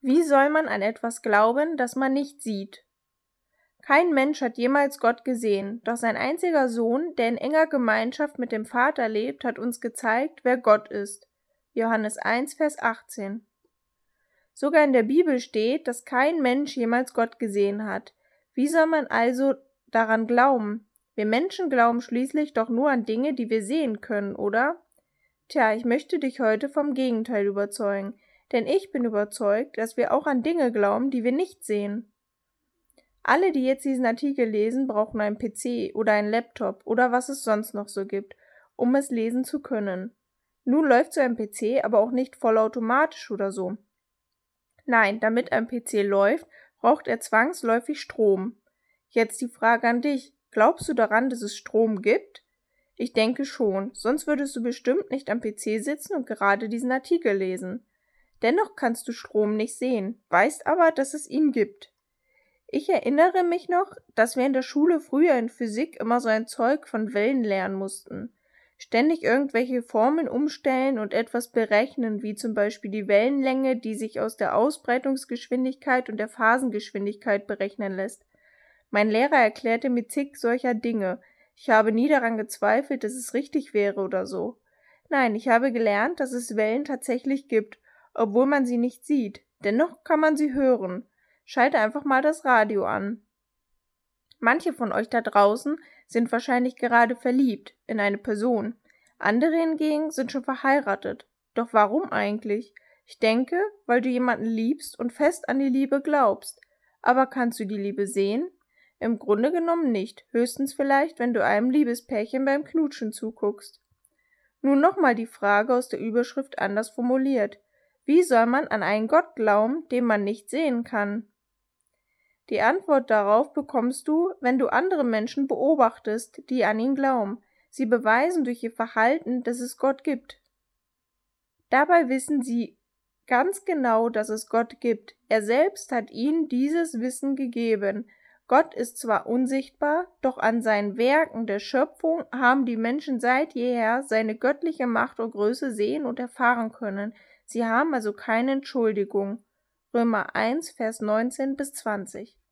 Wie soll man an etwas glauben, das man nicht sieht? Kein Mensch hat jemals Gott gesehen, doch sein einziger Sohn, der in enger Gemeinschaft mit dem Vater lebt, hat uns gezeigt, wer Gott ist. Johannes 1, Vers 18. Sogar in der Bibel steht, dass kein Mensch jemals Gott gesehen hat. Wie soll man also daran glauben? Wir Menschen glauben schließlich doch nur an Dinge, die wir sehen können, oder? Tja, ich möchte dich heute vom Gegenteil überzeugen, denn ich bin überzeugt, dass wir auch an Dinge glauben, die wir nicht sehen. Alle, die jetzt diesen Artikel lesen, brauchen einen PC oder einen Laptop oder was es sonst noch so gibt, um es lesen zu können. Nun läuft so ein PC aber auch nicht vollautomatisch oder so. Nein, damit ein PC läuft, braucht er zwangsläufig Strom. Jetzt die Frage an dich, glaubst du daran, dass es Strom gibt? Ich denke schon, sonst würdest du bestimmt nicht am PC sitzen und gerade diesen Artikel lesen. Dennoch kannst du Strom nicht sehen, weißt aber, dass es ihn gibt. Ich erinnere mich noch, dass wir in der Schule früher in Physik immer so ein Zeug von Wellen lernen mussten. Ständig irgendwelche Formeln umstellen und etwas berechnen, wie zum Beispiel die Wellenlänge, die sich aus der Ausbreitungsgeschwindigkeit und der Phasengeschwindigkeit berechnen lässt. Mein Lehrer erklärte mir zig solcher Dinge. Ich habe nie daran gezweifelt, dass es richtig wäre oder so. Nein, ich habe gelernt, dass es Wellen tatsächlich gibt, obwohl man sie nicht sieht. Dennoch kann man sie hören. Schalte einfach mal das Radio an. Manche von euch da draußen sind wahrscheinlich gerade verliebt in eine Person. Andere hingegen sind schon verheiratet. Doch warum eigentlich? Ich denke, weil du jemanden liebst und fest an die Liebe glaubst. Aber kannst du die Liebe sehen? Im Grunde genommen nicht, höchstens vielleicht, wenn du einem Liebespärchen beim Knutschen zuguckst. Nun nochmal die Frage aus der Überschrift anders formuliert. Wie soll man an einen Gott glauben, den man nicht sehen kann? Die Antwort darauf bekommst du, wenn du andere Menschen beobachtest, die an ihn glauben. Sie beweisen durch ihr Verhalten, dass es Gott gibt. Dabei wissen sie ganz genau, dass es Gott gibt. Er selbst hat ihnen dieses Wissen gegeben. Gott ist zwar unsichtbar, doch an seinen Werken der Schöpfung haben die Menschen seit jeher seine göttliche Macht und Größe sehen und erfahren können. Sie haben also keine Entschuldigung. Römer 1, Vers 19 bis 20.